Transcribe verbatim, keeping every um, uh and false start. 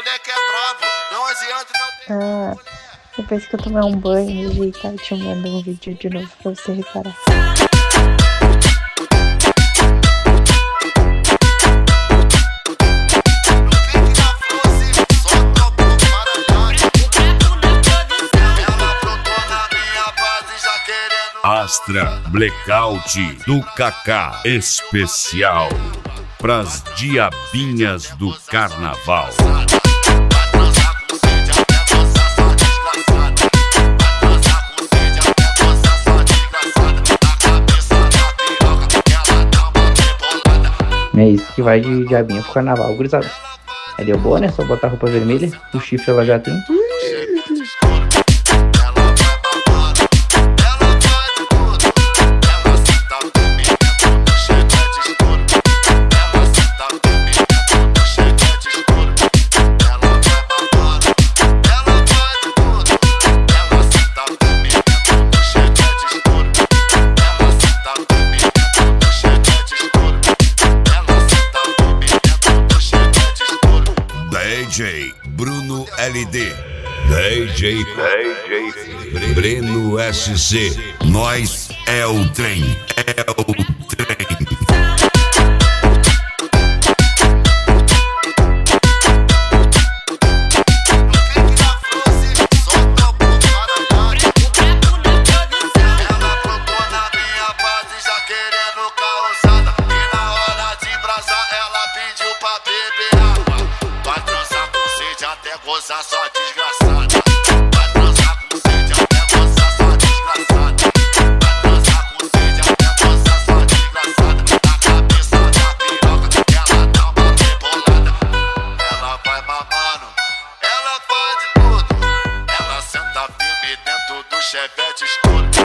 moleque é brabo, não adianta não ter Ah, depois que eu tomar um banho e ajeitar, eu te mando um vídeo de novo pra você reparar. Astra Blackout do Kaká especial pras diabinhas do carnaval. É isso que vai de diabinha pro carnaval, gurizada. Aí deu boa, né? Só botar roupa vermelha, o chifre ela já tem. D J Bruno L D, D J, D J Breno S C, nós é o trem, é o trem. Gozar só desgraçada, vai transar com sede até gozar só desgraçada, vai transar com sede até gozar só desgraçada. Na cabeça da piroca ela dá uma rebolada, ela vai mamando, ela faz de tudo, ela senta firme dentro do chevette escuro.